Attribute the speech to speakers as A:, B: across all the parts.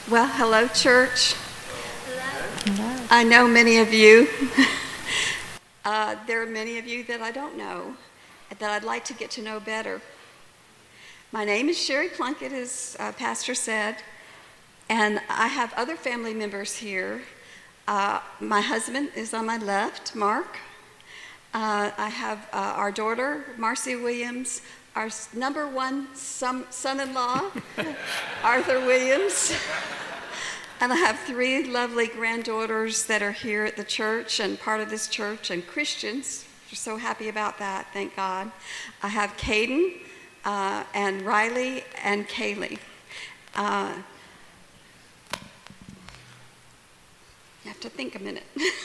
A: Well, hello, church.
B: Hello.
A: I know many of you. There are many of you that I don't know, that I'd like to get to know better. My name is Sherry Plunkett, as Pastor said, and I have other family members here. My husband is on my left, Mark. I have our daughter, Marcy Williams, our number one son-in-law, Arthur Williams. And I have three lovely granddaughters that are here at the church and part of this church and Christians. We're so happy about that, thank God. I have Caden and Riley and Kaylee. You have to think a minute.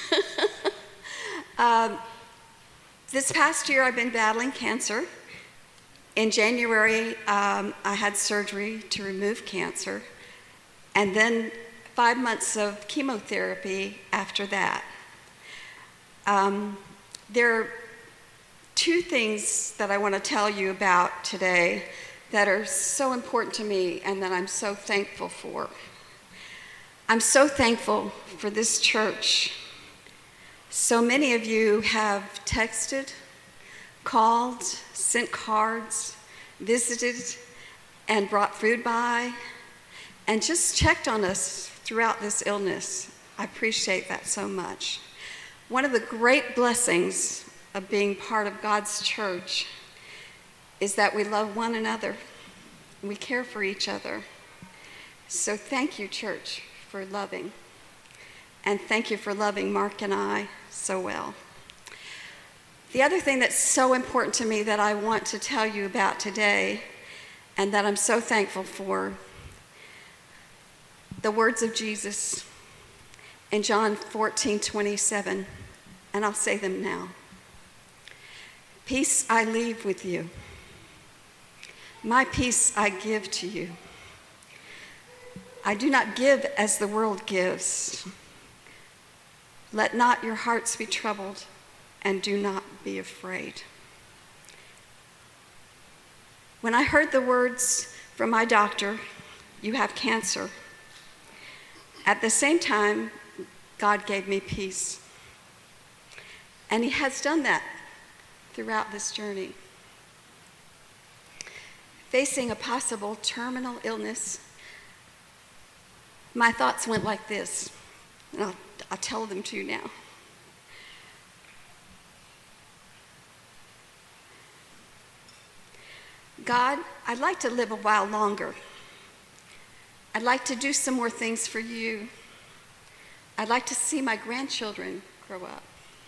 A: This past year I've been battling cancer. In January, I had surgery to remove cancer, and then 5 months of chemotherapy after that. There are two things that I want to tell you about today that are so important to me and that I'm so thankful for. I'm so thankful for this church. So many of you have texted, called, sent cards, visited, and brought food by, and just checked on us throughout this illness. I appreciate that so much. One of the great blessings of being part of God's church is that we love one another. We care for each other. So thank you, church, for loving. And thank you for loving Mark and I so well. The other thing that's so important to me that I want to tell you about today, and that I'm so thankful for, the words of Jesus in John 14:27, and I'll say them now. Peace I leave with you. My peace I give to you. I do not give as the world gives. Let not your hearts be troubled, and do not be afraid. When I heard the words from my doctor, you have cancer, at the same time, God gave me peace. And he has done that throughout this journey. Facing a possible terminal illness, my thoughts went like this, and I'll tell them to you now. God, I'd like to live a while longer. I'd like to do some more things for you. I'd like to see my grandchildren grow up.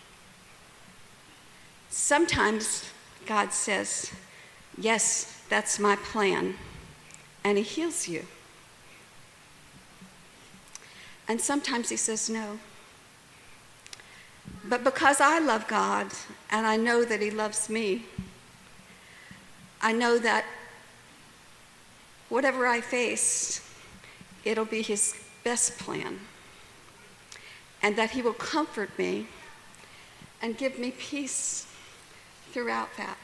A: Sometimes God says, yes, that's my plan, and he heals you. And sometimes he says no. But because I love God, and I know that he loves me, I know that whatever I face, it'll be his best plan, and that he will comfort me and give me peace throughout that.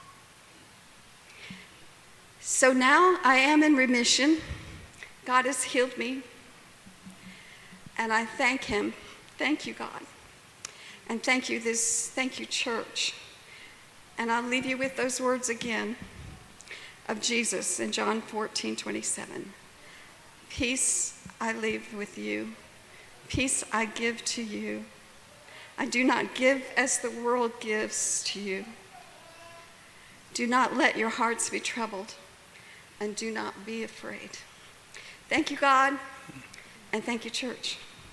A: So now I am in remission. God has healed me, and I thank him. Thank you, God. And thank you, church. And I'll leave you with those words again of Jesus in John 14:27. Peace I leave with you. Peace I give to you. I do not give as the world gives to you. Do not let your hearts be troubled, and do not be afraid. Thank you, God, and thank you, church.